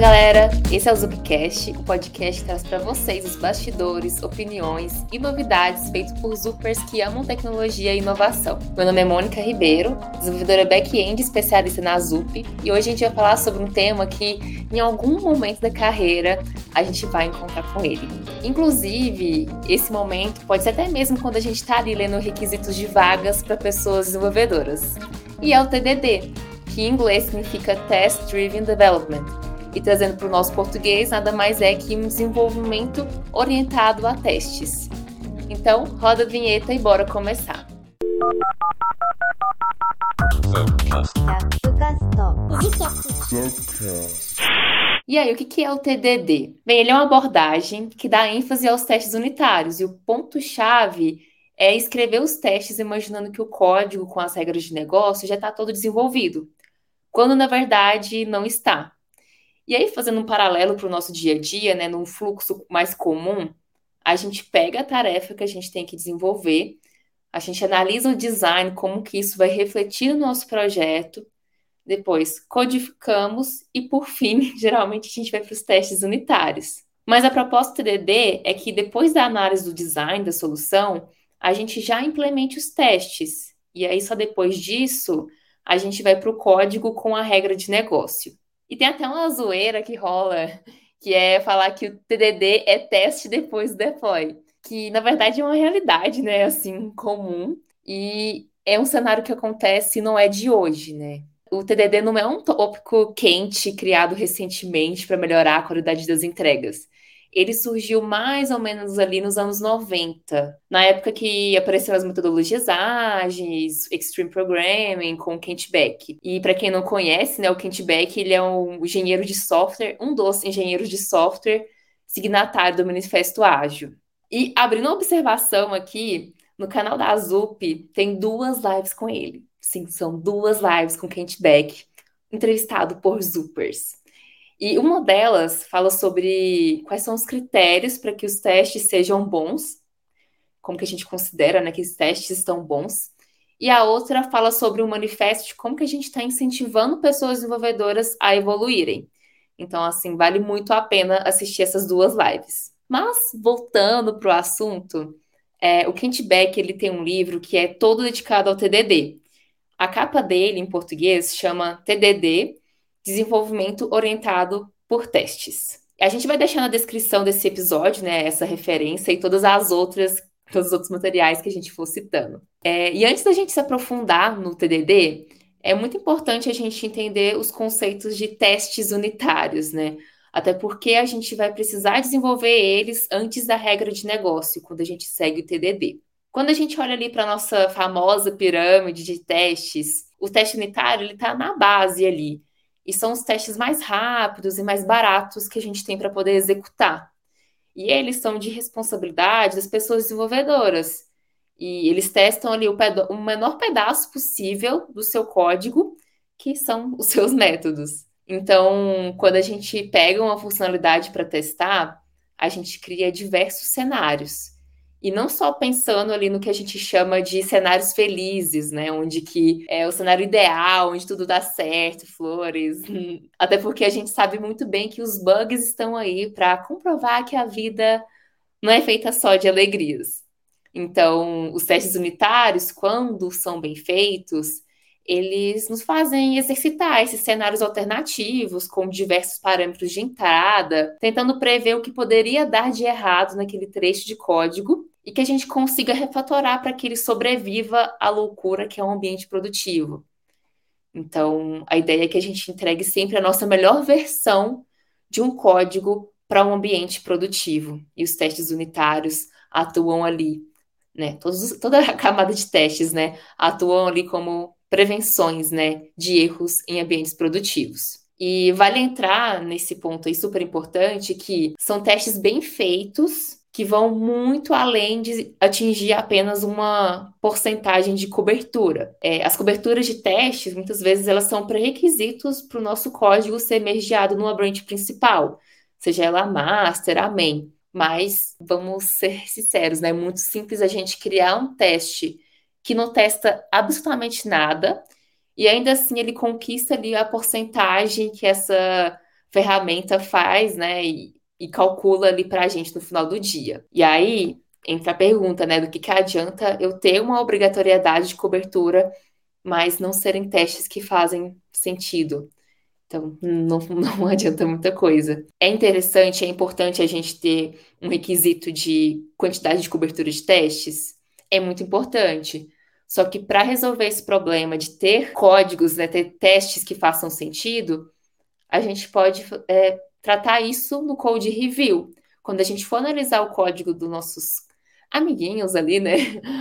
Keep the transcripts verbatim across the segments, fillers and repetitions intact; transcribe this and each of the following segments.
galera, esse é o Zupcast, o podcast que traz para vocês os bastidores, opiniões e novidades feitos por Zupers que amam tecnologia e inovação. Meu nome é Mônica Ribeiro, desenvolvedora back-end especialista na Zup, e hoje a gente vai falar sobre um tema que em algum momento da carreira a gente vai encontrar com ele. Inclusive, esse momento pode ser até mesmo quando a gente está ali lendo requisitos de vagas para pessoas desenvolvedoras. E é o T D D, que em inglês significa Test Driven Development. E trazendo para o nosso português, nada mais é que um desenvolvimento orientado a testes. Então, roda a vinheta e bora começar. E aí, o que é o T D D? Bem, ele é uma abordagem que dá ênfase aos testes unitários, e o ponto-chave é escrever os testes imaginando que o código com as regras de negócio já está todo desenvolvido, quando na verdade não está. E aí, fazendo um paralelo para o nosso dia a dia, né, num fluxo mais comum, a gente pega a tarefa que a gente tem que desenvolver, a gente analisa o design, como que isso vai refletir no nosso projeto, depois codificamos e, por fim, geralmente a gente vai para os testes unitários. Mas a proposta do T D D é que depois da análise do design da solução, a gente já implemente os testes. E aí, só depois disso, a gente vai para o código com a regra de negócio. E tem até uma zoeira que rola, que é falar que o T D D é teste depois do deploy, que na verdade é uma realidade, né, assim, comum, e é um cenário que acontece e não é de hoje, né? O T D D não é um tópico quente criado recentemente para melhorar a qualidade das entregas. Ele surgiu mais ou menos ali nos anos noventa, na época que apareceram as metodologias ágeis, Extreme Programming, com o Kent Beck. E para quem não conhece, né, o Kent Beck, ele é um engenheiro de software, um dos engenheiros de software signatário do Manifesto Ágil. E abrindo uma observação aqui, no canal da Zup tem duas lives com ele. Sim, são duas lives com o Kent Beck, entrevistado por Zupers. E uma delas fala sobre quais são os critérios para que os testes sejam bons, como que a gente considera, né, que os testes estão bons. E a outra fala sobre um manifesto de como que a gente está incentivando pessoas desenvolvedoras a evoluírem. Então, assim, vale muito a pena assistir essas duas lives. Mas, voltando para o assunto, é, o Kent Beck, ele tem um livro que é todo dedicado ao T D D. A capa dele, em português, chama T D D, Desenvolvimento Orientado por Testes. A gente vai deixar na descrição desse episódio, né, essa referência e todas as outras, todos os outros materiais que a gente for citando. É, e antes da gente se aprofundar no T D D, é muito importante a gente entender os conceitos de testes unitários, né? Até porque a gente vai precisar desenvolver eles antes da regra de negócio, quando a gente segue o T D D. Quando a gente olha ali para a nossa famosa pirâmide de testes, o teste unitário ele está na base ali. E são os testes mais rápidos e mais baratos que a gente tem para poder executar. E eles são de responsabilidade das pessoas desenvolvedoras. E eles testam ali o, peda- o menor pedaço possível do seu código, que são os seus métodos. Então, quando a gente pega uma funcionalidade para testar, a gente cria diversos cenários. E não só pensando ali no que a gente chama de cenários felizes, né? Onde que é o cenário ideal, onde tudo dá certo, flores. Até porque a gente sabe muito bem que os bugs estão aí para comprovar que a vida não é feita só de alegrias. Então, os testes unitários, quando são bem feitos, eles nos fazem exercitar esses cenários alternativos com diversos parâmetros de entrada, tentando prever o que poderia dar de errado naquele trecho de código e que a gente consiga refatorar para que ele sobreviva à loucura que é um ambiente produtivo. Então, a ideia é que a gente entregue sempre a nossa melhor versão de um código para um ambiente produtivo. E os testes unitários atuam ali, né? Todos, toda a camada de testes, né? Atuam ali como prevenções, né? De erros em ambientes produtivos. E vale entrar nesse ponto aí super importante que são testes bem feitos que vão muito além de atingir apenas uma porcentagem de cobertura. É, as coberturas de testes, muitas vezes, elas são pré-requisitos para o nosso código ser mergeado numa branch principal, seja ela a master, a main. Mas, vamos ser sinceros, né? É muito simples a gente criar um teste que não testa absolutamente nada e ainda assim ele conquista ali a porcentagem que essa ferramenta faz, né, e, e calcula ali para a gente no final do dia. E aí entra a pergunta, né, do que que adianta eu ter uma obrigatoriedade de cobertura, mas não serem testes que fazem sentido. Então, não, não adianta muita coisa. É interessante, é importante a gente ter um requisito de quantidade de cobertura de testes? É muito importante. Só que para resolver esse problema de ter códigos, né, ter testes que façam sentido, a gente pode é, tratar isso no code review. Quando a gente for analisar o código dos nossos amiguinhos ali, né?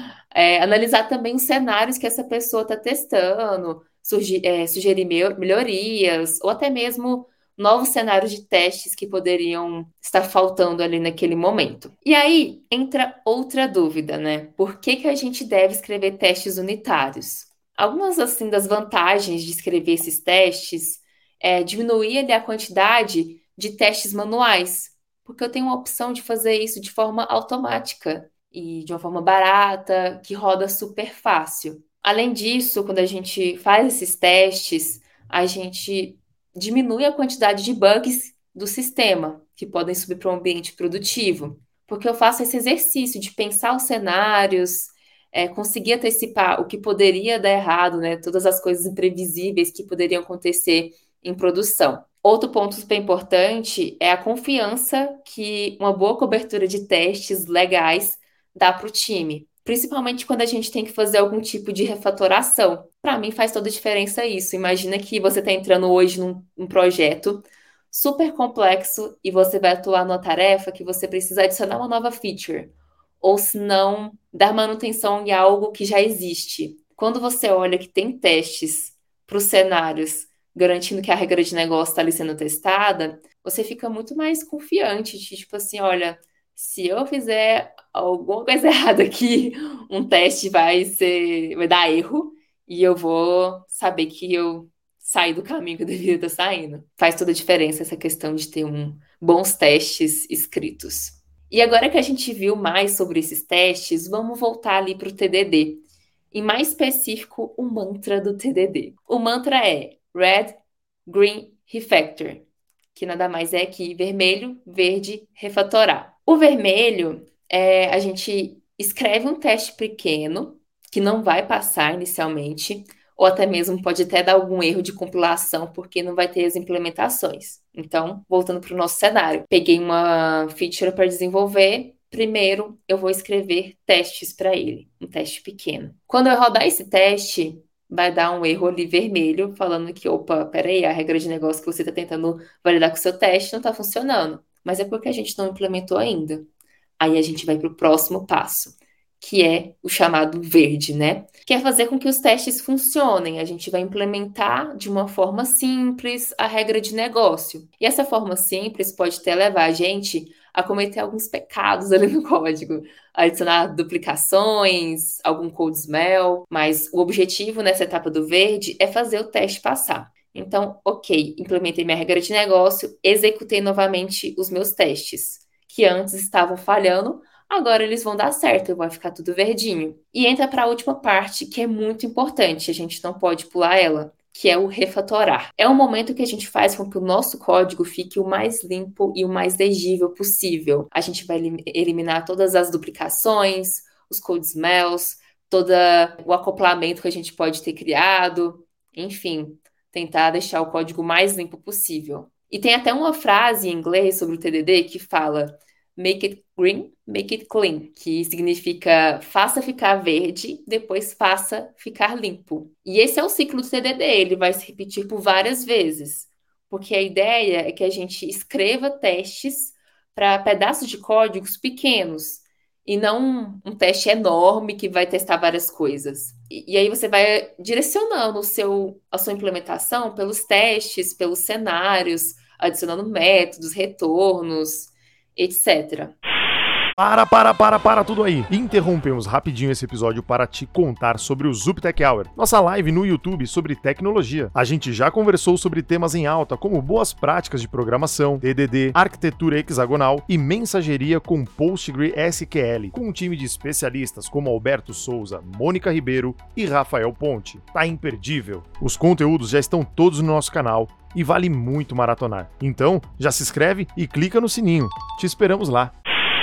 É, analisar também os cenários que essa pessoa está testando, surgi- é, sugerir me- melhorias, ou até mesmo novos cenários de testes que poderiam estar faltando ali naquele momento. E aí entra outra dúvida, né? Por que que a gente deve escrever testes unitários? Algumas assim das vantagens de escrever esses testes é diminuir ali a quantidade de testes manuais, porque eu tenho a opção de fazer isso de forma automática e de uma forma barata, que roda super fácil. Além disso, quando a gente faz esses testes, a gente diminui a quantidade de bugs do sistema que podem subir para o ambiente produtivo, porque eu faço esse exercício de pensar os cenários, é, conseguir antecipar o que poderia dar errado, né? Todas as coisas imprevisíveis que poderiam acontecer em produção. Outro ponto super importante é a confiança que uma boa cobertura de testes legais dá para o time. Principalmente quando a gente tem que fazer algum tipo de refatoração. Para mim faz toda a diferença isso. Imagina que você está entrando hoje num, num projeto super complexo e você vai atuar numa tarefa que você precisa adicionar uma nova feature. Ou se não, dar manutenção em algo que já existe. Quando você olha que tem testes para os cenários garantindo que a regra de negócio está ali sendo testada, você fica muito mais confiante de, tipo assim, olha, se eu fizer alguma coisa errada aqui, um teste vai ser, vai dar erro e eu vou saber que eu saí do caminho que eu deveria estar saindo. Faz toda a diferença essa questão de ter um, bons testes escritos. E agora que a gente viu mais sobre esses testes, vamos voltar ali para o T D D. E mais específico, o mantra do T D D. O mantra é Red, Green, Refactor, que nada mais é que vermelho, verde, refatorar. O vermelho é a gente escreve um teste pequeno que não vai passar inicialmente, ou até mesmo pode até dar algum erro de compilação porque não vai ter as implementações. Então, voltando para o nosso cenário, peguei uma feature para desenvolver. Primeiro, eu vou escrever testes para ele, um teste pequeno. Quando eu rodar esse teste, vai dar um erro ali vermelho, falando que, opa, peraí, a regra de negócio que você está tentando validar com o seu teste não está funcionando. Mas é porque a gente não implementou ainda. Aí a gente vai para o próximo passo, que é o chamado verde, né? Que é fazer com que os testes funcionem. A gente vai implementar de uma forma simples a regra de negócio. E essa forma simples pode até levar a gente a cometer alguns pecados ali no código, adicionar duplicações, algum code smell, mas o objetivo nessa etapa do verde é fazer o teste passar. Então, ok, implementei minha regra de negócio, executei novamente os meus testes, que antes estavam falhando, agora eles vão dar certo, vai ficar tudo verdinho. E entra para a última parte, que é muito importante, a gente não pode pular ela, que é o refatorar. É o momento que a gente faz com que o nosso código fique o mais limpo e o mais legível possível. A gente vai eliminar todas as duplicações, os code smells, todo o acoplamento que a gente pode ter criado, enfim, tentar deixar o código mais limpo possível. E tem até uma frase em inglês sobre o T D D que fala Make it green, make it clean, que significa faça ficar verde, depois faça ficar limpo. E esse é o ciclo do T D D, ele vai se repetir por várias vezes, porque a ideia é que a gente escreva testes para pedaços de códigos pequenos, e não um teste enorme que vai testar várias coisas. E, e aí você vai direcionando o seu, a sua implementação pelos testes, pelos cenários, adicionando métodos, retornos, etcétera. Para, para, para, para tudo aí. Interrompemos rapidinho esse episódio para te contar sobre o Zuptech Hour, nossa live no YouTube sobre tecnologia. A gente já conversou sobre temas em alta, como boas práticas de programação, T D D, arquitetura hexagonal e mensageria com PostgreSQL, com um time de especialistas como Alberto Souza, Mônica Ribeiro e Rafael Ponte. Tá imperdível. Os conteúdos já estão todos no nosso canal e vale muito maratonar. Então, já se inscreve e clica no sininho. Te esperamos lá.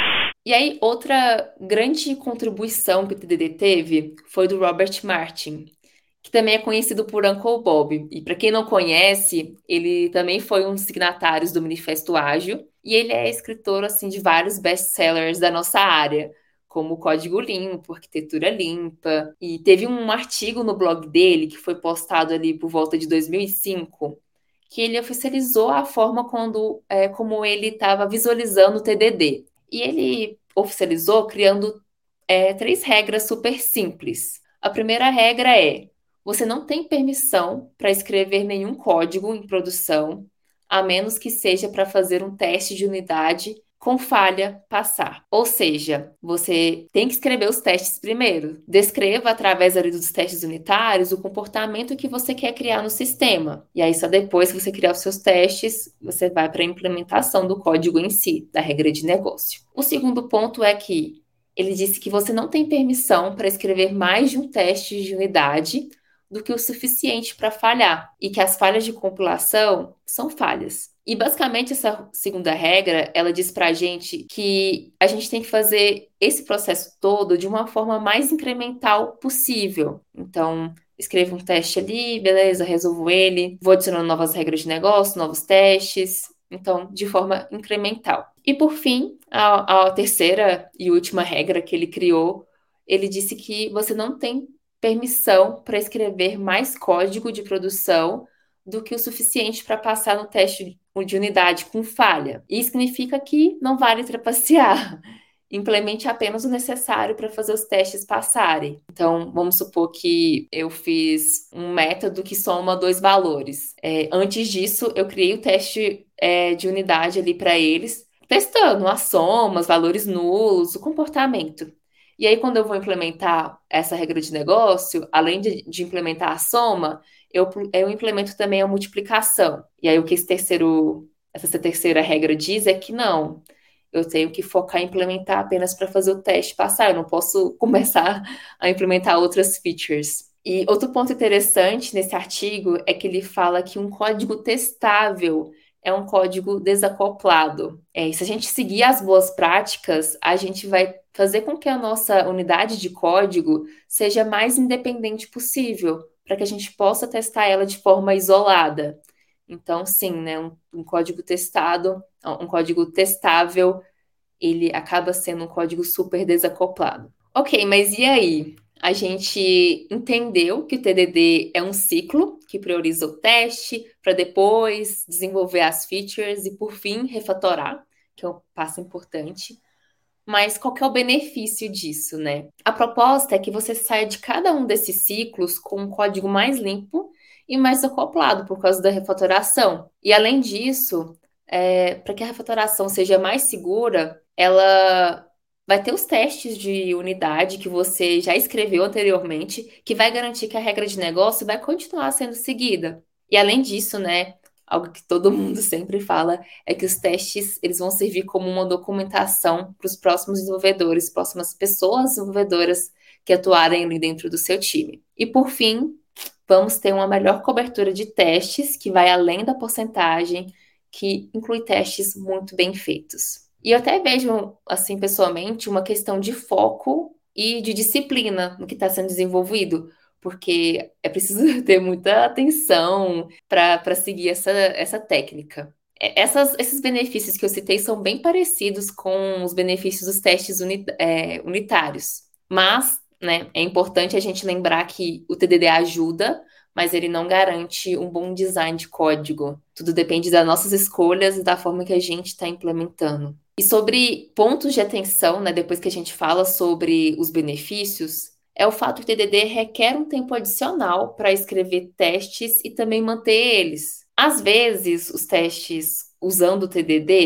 E aí, outra grande contribuição que o T D D teve foi do Robert Martin, que também é conhecido por Uncle Bob. E para quem não conhece, ele também foi um dos signatários do Manifesto Ágil, e ele é escritor assim de vários best-sellers da nossa área, como Código Limpo, Arquitetura Limpa, e teve um artigo no blog dele que foi postado ali por volta de dois mil e cinco, que ele oficializou a forma quando, é, como ele estava visualizando o T D D. E ele oficializou criando é, três regras super simples. A primeira regra é: você não tem permissão para escrever nenhum código em produção, a menos que seja para fazer um teste de unidade com falha passar. Ou seja, você tem que escrever os testes primeiro. Descreva, através ali dos testes unitários, o comportamento que você quer criar no sistema. E aí, só depois que você criar os seus testes, você vai para a implementação do código em si, da regra de negócio. O segundo ponto é que ele disse que você não tem permissão para escrever mais de um teste de unidade do que o suficiente para falhar, e que as falhas de compilação são falhas. E basicamente essa segunda regra, ela diz para a gente que a gente tem que fazer esse processo todo de uma forma mais incremental possível. Então, escrevo um teste ali, beleza, resolvo ele, vou adicionando novas regras de negócio, novos testes, então, de forma incremental. E por fim, a, a terceira e última regra que ele criou, ele disse que você não tem permissão para escrever mais código de produção do que o suficiente para passar no teste de unidade com falha. Isso significa que não vale trapacear. Implemente apenas o necessário para fazer os testes passarem. Então, vamos supor que eu fiz um método que soma dois valores. É, antes disso, eu criei o teste é, de unidade ali para eles, testando as somas, valores nulos, o comportamento. E aí, quando eu vou implementar essa regra de negócio, além de, de implementar a soma, eu, eu implemento também a multiplicação. E aí, o que esse terceiro, essa terceira regra diz é que não, eu tenho que focar em implementar apenas para fazer o teste passar, eu não posso começar a implementar outras features. E outro ponto interessante nesse artigo é que ele fala que um código testável é um código desacoplado. É, e se a gente seguir as boas práticas, a gente vai fazer com que a nossa unidade de código seja mais independente possível, para que a gente possa testar ela de forma isolada. Então, sim, né, um, um código testado, um código testável, ele acaba sendo um código super desacoplado. Ok, mas e aí? A gente entendeu que o T D D é um ciclo que prioriza o teste para depois desenvolver as features e, por fim, refatorar, que é um passo importante. Mas qual que é o benefício disso, né? A proposta é que você saia de cada um desses ciclos com um código mais limpo e mais acoplado por causa da refatoração. E, além disso, é, para que a refatoração seja mais segura, ela vai ter os testes de unidade que você já escreveu anteriormente, que vai garantir que a regra de negócio vai continuar sendo seguida. E, além disso, né, algo que todo mundo sempre fala é que os testes eles vão servir como uma documentação para os próximos desenvolvedores, próximas pessoas desenvolvedoras que atuarem ali dentro do seu time. E, por fim, vamos ter uma melhor cobertura de testes, que vai além da porcentagem, que inclui testes muito bem feitos. E eu até vejo, assim, pessoalmente, uma questão de foco e de disciplina no que está sendo desenvolvido, porque é preciso ter muita atenção para seguir essa, essa técnica. Essas, esses benefícios que eu citei são bem parecidos com os benefícios dos testes uni, é, unitários, mas, né, é importante a gente lembrar que o T D D ajuda, mas ele não garante um bom design de código. Tudo depende das nossas escolhas e da forma que a gente está implementando. E sobre pontos de atenção, né, depois que a gente fala sobre os benefícios, é o fato que o T D D requer um tempo adicional para escrever testes e também manter eles. Às vezes, os testes usando o T D D,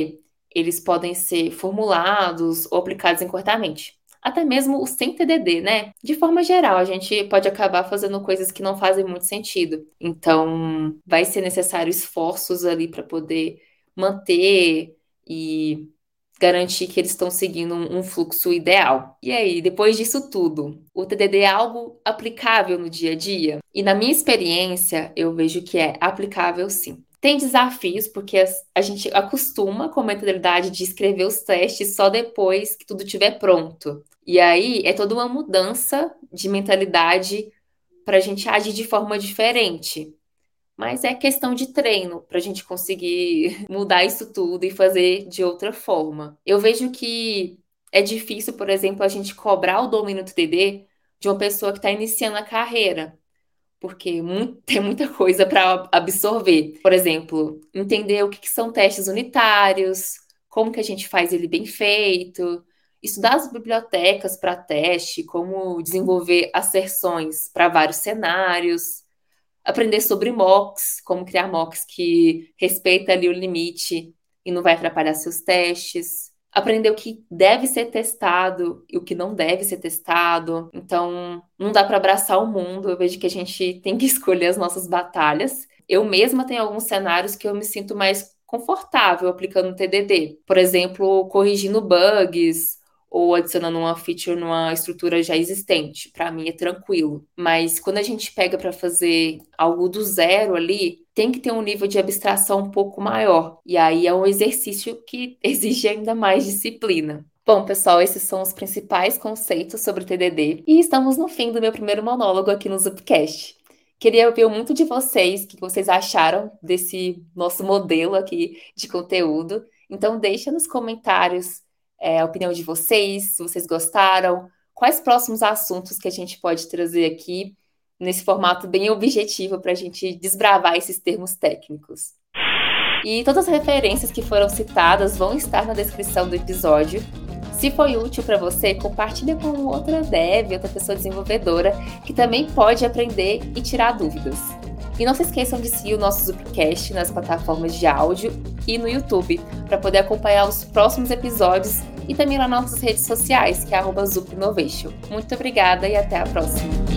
eles podem ser formulados ou aplicados incorretamente. Até mesmo o sem T D D, né? De forma geral, a gente pode acabar fazendo coisas que não fazem muito sentido. Então, vai ser necessário esforços ali para poder manter e garantir que eles estão seguindo um, um fluxo ideal. E aí, depois disso tudo, o T D D é algo aplicável no dia a dia? E na minha experiência, eu vejo que é aplicável sim. Tem desafios, porque as- a gente acostuma com a mentalidade de escrever os testes só depois que tudo estiver pronto. E aí é toda uma mudança de mentalidade para a gente agir de forma diferente. Mas é questão de treino para a gente conseguir mudar isso tudo e fazer de outra forma. Eu vejo que é difícil, por exemplo, a gente cobrar o domínio do T D D de uma pessoa que está iniciando a carreira, porque mu- tem muita coisa para absorver. Por exemplo, entender o que que são testes unitários, como que a gente faz ele bem feito, estudar as bibliotecas para teste, como desenvolver asserções para vários cenários, aprender sobre mocks, como criar mocks que respeita ali o limite e não vai atrapalhar seus testes. Aprender o que deve ser testado e o que não deve ser testado. Então, não dá para abraçar o mundo. Eu vejo que a gente tem que escolher as nossas batalhas. Eu mesma tenho alguns cenários que eu me sinto mais confortável aplicando T D D. Por exemplo, corrigindo bugs ou adicionando uma feature numa estrutura já existente. Para mim é tranquilo. Mas quando a gente pega para fazer algo do zero ali, tem que ter um nível de abstração um pouco maior. E aí é um exercício que exige ainda mais disciplina. Bom, pessoal, esses são os principais conceitos sobre T D D. E estamos no fim do meu primeiro monólogo aqui no Zupcast. Queria ouvir muito de vocês, o que vocês acharam desse nosso modelo aqui de conteúdo. Então, deixa nos comentários é, a opinião de vocês, se vocês gostaram, quais próximos assuntos que a gente pode trazer aqui nesse formato bem objetivo para a gente desbravar esses termos técnicos. E todas as referências que foram citadas vão estar na descrição do episódio. Se foi útil para você, compartilha com outra dev, outra pessoa desenvolvedora que também pode aprender e tirar dúvidas. E não se esqueçam de seguir o nosso Zupcast nas plataformas de áudio e no YouTube, para poder acompanhar os próximos episódios e também lá nas nossas redes sociais, que é arroba Zup Innovation. Muito obrigada e até a próxima!